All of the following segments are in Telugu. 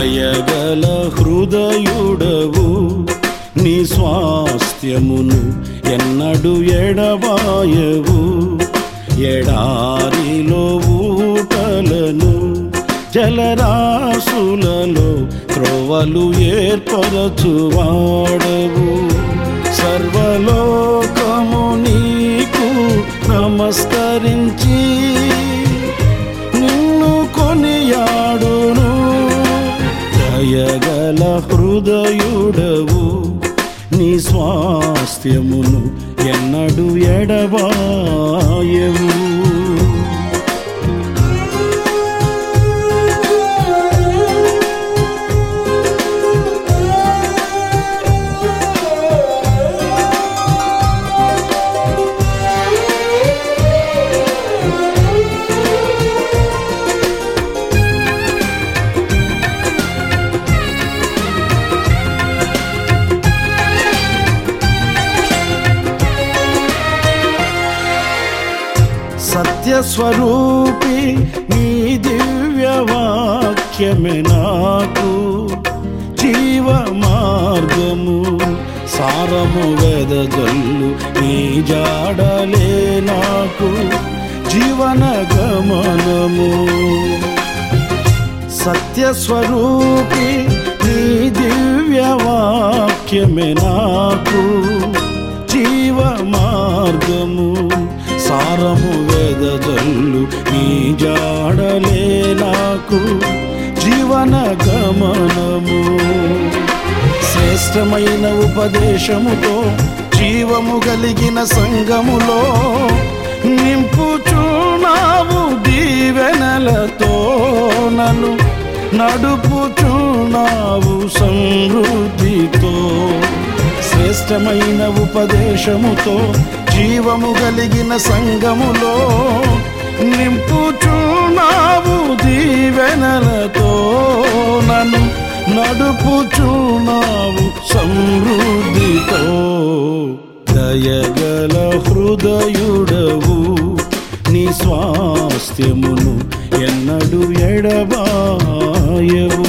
దయగల హృదయుడవు, నీ స్వాస్థ్యమును ఎన్నడు ఎడబాయవు. ఎడారిలో ఊటలను, జలరాశులలో త్రోవలు ఏర్పరచువాడవు. సర్వలోకము నీకు నమస్కరించి నిన్ను కొనియాడును. దయగల హృదయుడవు, నీ స్వాస్థ్యమును ఎన్నడు ఎడబాయవు. సత్యస్వరూపి నీ దివ్య వాక్యమే నాకు జీవ మార్గము. సారము వెదజల్లు నీ జాడలే నాకు జీవన గమనము. సత్యస్వరూపి నీ దివ్య వాక్యమే నాకు జీవ మార్గము. సారము వెదజల్లు నీ జాడలే నాకు జీవన గమనము. శ్రేష్టమైన ఉపదేశముతో జీవము కలిగిన సంఘములో నింపుచున్నావు. దీవెనలతో నన్ను నడుపుచున్నావు సమృద్ధితో. శ్రేష్టమైన ఉపదేశముతో జీవము కలిగిన సంఘములో నింపుచున్నావు. దీవెనలతో నన్ను నడుపుచున్నావు సమృద్ధితో. దయగల హృదయుడవు, నీ స్వాస్థ్యమును ఎన్నడు ఎడబాయవు.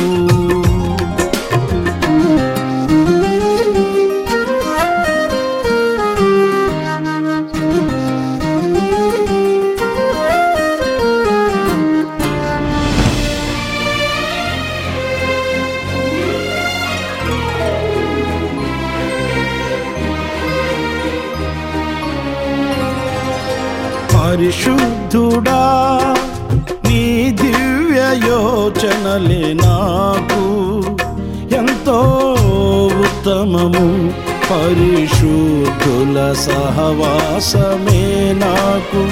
పరిశుద్ధుడా, నీ దివ్య యోచనలే నాకు ఎంతో ఉత్తమము. పరిశుద్ధుల సహవాసమే నాకు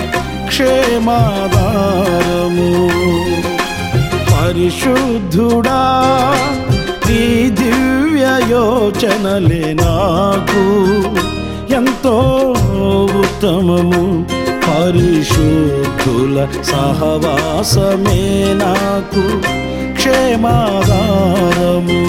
క్షేమాధారము. పరిశుద్ధుడా, నీ దివ్య యోచనలే నాకు ఎంతో ఉత్తమము. పరిశుద్ధుల సహవాసమే నాకు క్షేమాధారము.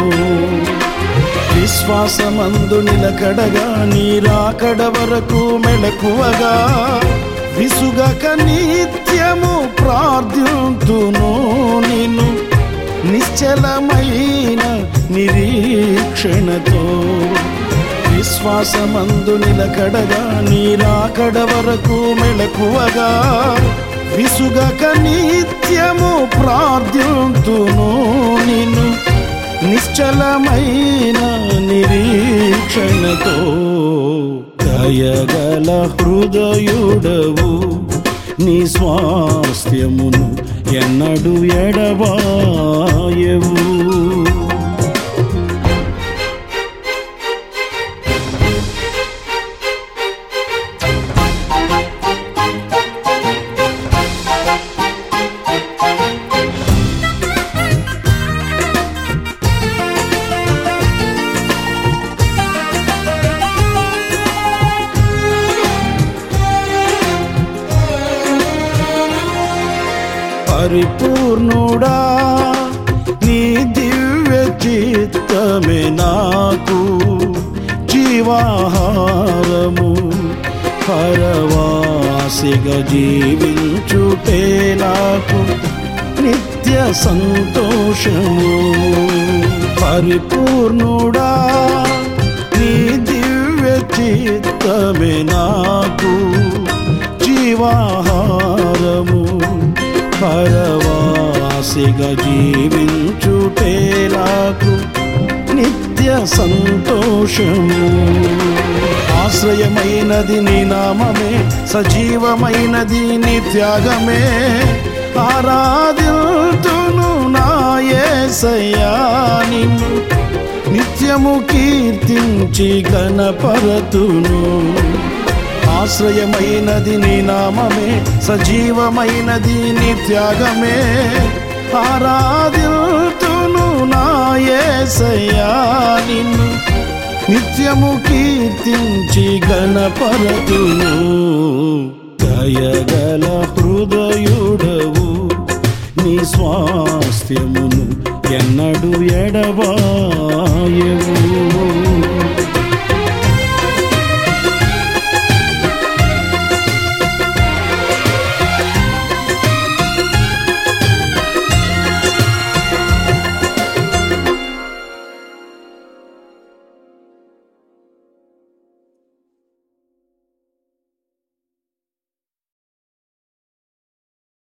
విశ్వాసమందు నిలకడగా నీ రాకడ వరకు మెలకువగా విసుగక నిత్యము ప్రార్థింతును నిన్ను నిశ్చలమైన నిరీక్షణతో. విశ్వాసమందు నిలకడగా నీ రాకడ వరకు మెలకువగా విసుగక నిత్యము ప్రార్థింతును నిన్ను నిశ్చలమైన నిరీక్షణతో. దయగల హృదయుడవు, నీ స్వాస్థ్యమును ఎన్నడు ఎడబాయవు. పరిపూర్ణుడా, నీ దివ్య చిత్తమే నాకు జీవాహారము. పరవాసిగా జీవించుటే నాకు నిత్య సంతోషము. పరిపూర్ణుడా నీ దివ్య చిత్తమే నాకు జీవాహారము పరవాసిగా జీవించుటే నాకు నిత్య సంతోషము. ఆశ్రయమైనది నీ నామమే, సజీవమైనది నీ త్యాగమే. ఆరాధింతును నా యేసయ్యా నిన్ను, నిత్యము కీర్తించి ఘనపరతును. ఆశ్రయమైనది నీ నామమే, సజీవమైనది నీ త్యాగమే. ఆరాధింతును నా యేసయ్యా నిన్ను, నిత్యము కీర్తించి ఘనపరతును. దయగల హృదయుడవు నీ స్వాస్థ్యమును ఎన్నడు ఎడబాయవు.